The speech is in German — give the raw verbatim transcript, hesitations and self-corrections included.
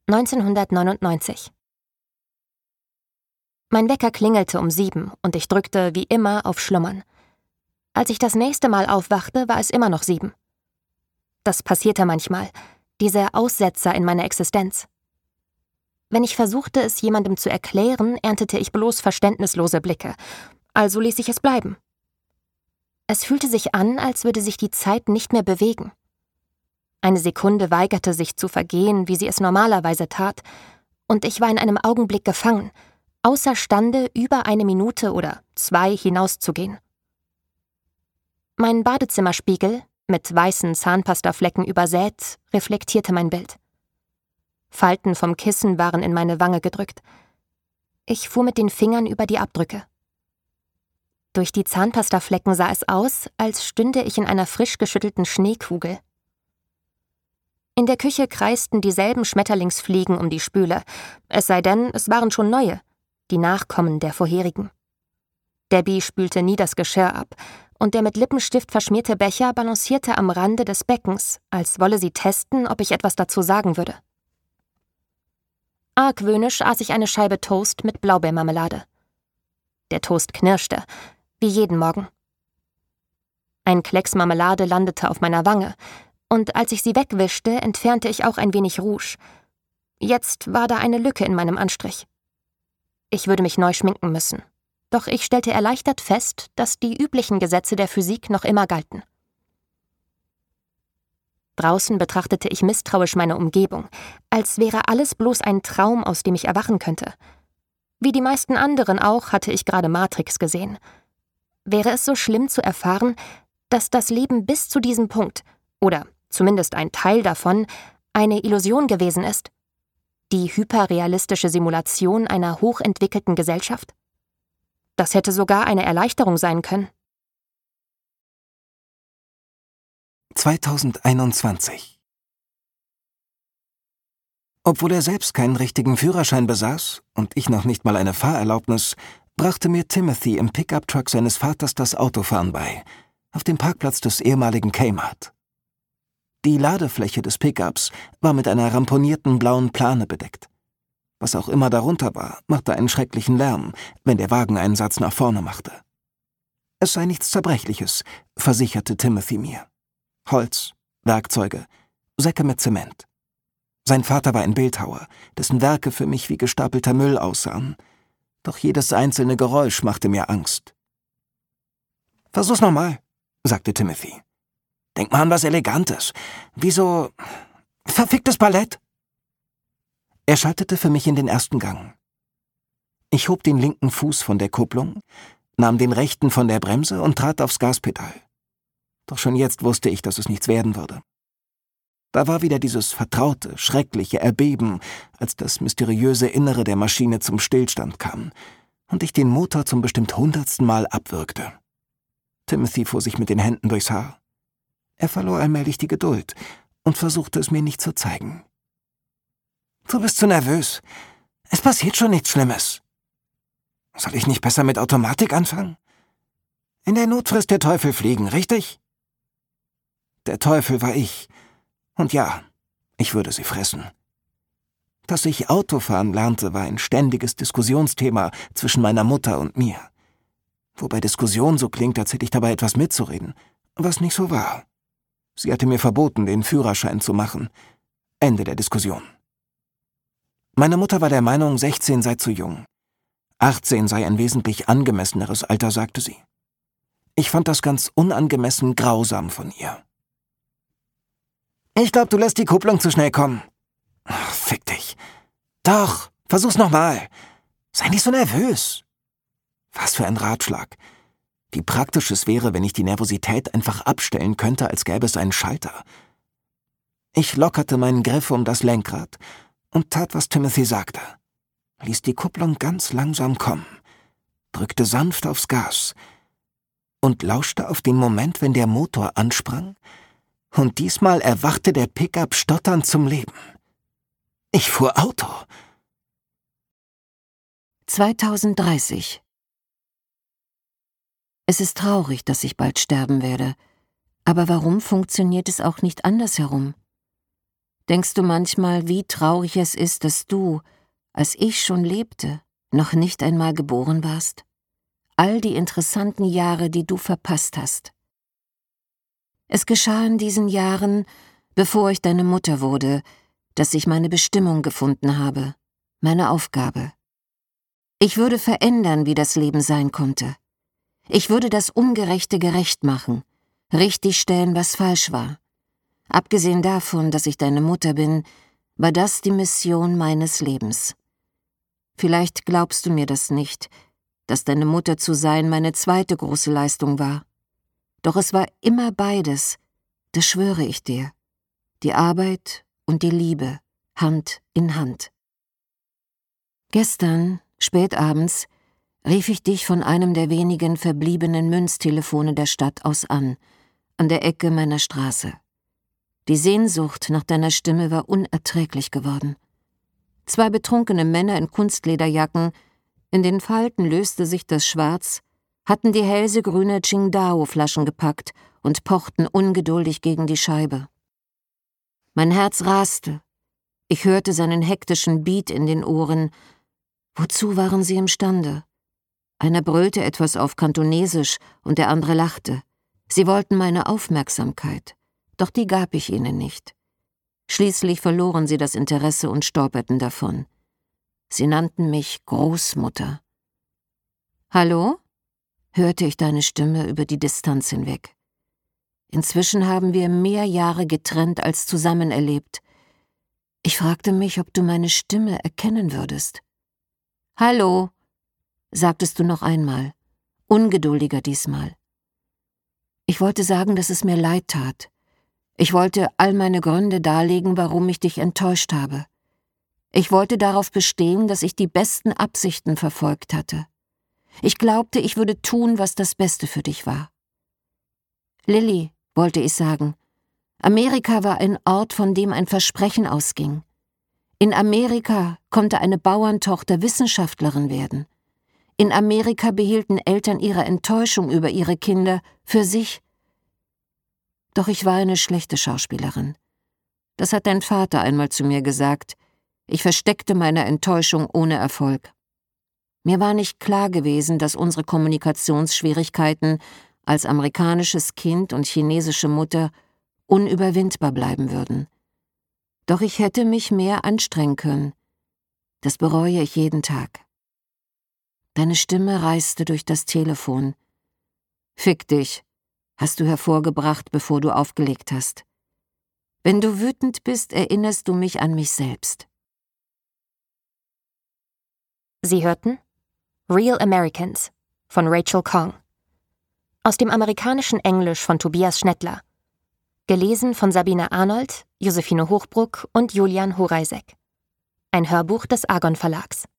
neunzehnhundertneunundneunzig. Mein Wecker klingelte um sieben und ich drückte wie immer auf Schlummern. Als ich das nächste Mal aufwachte, war es immer noch sieben. Das passierte manchmal, diese Aussetzer in meiner Existenz. Wenn ich versuchte, es jemandem zu erklären, erntete ich bloß verständnislose Blicke, also ließ ich es bleiben. Es fühlte sich an, als würde sich die Zeit nicht mehr bewegen. Eine Sekunde weigerte sich zu vergehen, wie sie es normalerweise tat, und ich war in einem Augenblick gefangen, außerstande, über eine Minute oder zwei hinauszugehen. Mein Badezimmerspiegel, mit weißen Zahnpastaflecken übersät, reflektierte mein Bild. Falten vom Kissen waren in meine Wange gedrückt. Ich fuhr mit den Fingern über die Abdrücke. Durch die Zahnpastaflecken sah es aus, als stünde ich in einer frisch geschüttelten Schneekugel. In der Küche kreisten dieselben Schmetterlingsfliegen um die Spüle, es sei denn, es waren schon neue, die Nachkommen der vorherigen. Debbie spülte nie das Geschirr ab, und der mit Lippenstift verschmierte Becher balancierte am Rande des Beckens, als wolle sie testen, ob ich etwas dazu sagen würde. Argwöhnisch aß ich eine Scheibe Toast mit Blaubeermarmelade. Der Toast knirschte, wie jeden Morgen. Ein Klecks Marmelade landete auf meiner Wange, und als ich sie wegwischte, entfernte ich auch ein wenig Rouge. Jetzt war da eine Lücke in meinem Anstrich. Ich würde mich neu schminken müssen. Doch ich stellte erleichtert fest, dass die üblichen Gesetze der Physik noch immer galten. Draußen betrachtete ich misstrauisch meine Umgebung, als wäre alles bloß ein Traum, aus dem ich erwachen könnte. Wie die meisten anderen auch, hatte ich gerade Matrix gesehen. Wäre es so schlimm zu erfahren, dass das Leben bis zu diesem Punkt, oder zumindest ein Teil davon, eine Illusion gewesen ist? Die hyperrealistische Simulation einer hochentwickelten Gesellschaft? Das hätte sogar eine Erleichterung sein können. zweitausendeinundzwanzig. Obwohl er selbst keinen richtigen Führerschein besaß und ich noch nicht mal eine Fahrerlaubnis, brachte mir Timothy im Pickup-Truck seines Vaters das Autofahren bei, auf dem Parkplatz des ehemaligen Kmart. Die Ladefläche des Pickups war mit einer ramponierten blauen Plane bedeckt. Was auch immer darunter war, machte einen schrecklichen Lärm, wenn der Wagen einen Satz nach vorne machte. Es sei nichts Zerbrechliches, versicherte Timothy mir. Holz, Werkzeuge, Säcke mit Zement. Sein Vater war ein Bildhauer, dessen Werke für mich wie gestapelter Müll aussahen. Doch jedes einzelne Geräusch machte mir Angst. »Versuch's nochmal«, sagte Timothy. »Denk mal an was Elegantes. Wie so verficktes Ballett.« Er schaltete für mich in den ersten Gang. Ich hob den linken Fuß von der Kupplung, nahm den rechten von der Bremse und trat aufs Gaspedal. Doch schon jetzt wusste ich, dass es nichts werden würde. Da war wieder dieses vertraute, schreckliche Erbeben, als das mysteriöse Innere der Maschine zum Stillstand kam und ich den Motor zum bestimmt hundertsten Mal abwürgte. Timothy fuhr sich mit den Händen durchs Haar. Er verlor allmählich die Geduld und versuchte es mir nicht zu zeigen. »Du bist zu nervös. Es passiert schon nichts Schlimmes. Soll ich nicht besser mit Automatik anfangen? In der Not frisst der Teufel Fliegen, richtig?« Der Teufel war ich. Und ja, ich würde sie fressen. Dass ich Autofahren lernte, war ein ständiges Diskussionsthema zwischen meiner Mutter und mir. Wobei Diskussion so klingt, als hätte ich dabei etwas mitzureden, was nicht so war. Sie hatte mir verboten, den Führerschein zu machen. Ende der Diskussion. Meine Mutter war der Meinung, sechzehn sei zu jung. achtzehn sei ein wesentlich angemesseneres Alter, sagte sie. Ich fand das ganz unangemessen grausam von ihr. »Ich glaube, du lässt die Kupplung zu schnell kommen.« Ach, fick dich. »Doch, versuch's nochmal. Sei nicht so nervös.« Was für ein Ratschlag. Wie praktisch es wäre, wenn ich die Nervosität einfach abstellen könnte, als gäbe es einen Schalter. Ich lockerte meinen Griff um das Lenkrad und tat, was Timothy sagte. Ließ die Kupplung ganz langsam kommen, drückte sanft aufs Gas und lauschte auf den Moment, wenn der Motor ansprang, und diesmal erwachte der Pickup stotternd zum Leben. Ich fuhr Auto. zweitausenddreißig. Es ist traurig, dass ich bald sterben werde, aber warum funktioniert es auch nicht andersherum? Denkst du manchmal, wie traurig es ist, dass du, als ich schon lebte, noch nicht einmal geboren warst? All die interessanten Jahre, die du verpasst hast. Es geschah in diesen Jahren, bevor ich deine Mutter wurde, dass ich meine Bestimmung gefunden habe, meine Aufgabe. Ich würde verändern, wie das Leben sein konnte. Ich würde das Ungerechte gerecht machen, richtigstellen, was falsch war. Abgesehen davon, dass ich deine Mutter bin, war das die Mission meines Lebens. Vielleicht glaubst du mir das nicht, dass deine Mutter zu sein meine zweite große Leistung war. Doch es war immer beides, das schwöre ich dir. Die Arbeit und die Liebe, Hand in Hand. Gestern, spät abends, rief ich dich von einem der wenigen verbliebenen Münztelefone der Stadt aus an, an der Ecke meiner Straße. Die Sehnsucht nach deiner Stimme war unerträglich geworden. Zwei betrunkene Männer in Kunstlederjacken, in den Falten löste sich das Schwarz, hatten die hellsegrüne Qingdao-Flaschen gepackt und pochten ungeduldig gegen die Scheibe. Mein Herz raste. Ich hörte seinen hektischen Beat in den Ohren. Wozu waren sie imstande? Einer brüllte etwas auf Kantonesisch und der andere lachte. Sie wollten meine Aufmerksamkeit, doch die gab ich ihnen nicht. Schließlich verloren sie das Interesse und stolperten davon. Sie nannten mich Großmutter. »Hallo?« hörte ich deine Stimme über die Distanz hinweg. Inzwischen haben wir mehr Jahre getrennt als zusammen erlebt. Ich fragte mich, ob du meine Stimme erkennen würdest. »Hallo«, sagtest du noch einmal, ungeduldiger diesmal. Ich wollte sagen, dass es mir leid tat. Ich wollte all meine Gründe darlegen, warum ich dich enttäuscht habe. Ich wollte darauf bestehen, dass ich die besten Absichten verfolgt hatte. Ich glaubte, ich würde tun, was das Beste für dich war. Lilly, wollte ich sagen, Amerika war ein Ort, von dem ein Versprechen ausging. In Amerika konnte eine Bauerntochter Wissenschaftlerin werden. In Amerika behielten Eltern ihre Enttäuschung über ihre Kinder für sich. Doch ich war eine schlechte Schauspielerin. Das hat dein Vater einmal zu mir gesagt. Ich versteckte meine Enttäuschung ohne Erfolg. Mir war nicht klar gewesen, dass unsere Kommunikationsschwierigkeiten als amerikanisches Kind und chinesische Mutter unüberwindbar bleiben würden. Doch ich hätte mich mehr anstrengen können. Das bereue ich jeden Tag. Deine Stimme reiste durch das Telefon. »Fick dich«, hast du hervorgebracht, bevor du aufgelegt hast. Wenn du wütend bist, erinnerst du mich an mich selbst. Sie hörten Real Americans von Rachel Khong. Aus dem amerikanischen Englisch von Tobias Schnettler. Gelesen von Sabine Arnold, Josephine Hochbruck und Julian Horeisek. Ein Hörbuch des Argon Verlags.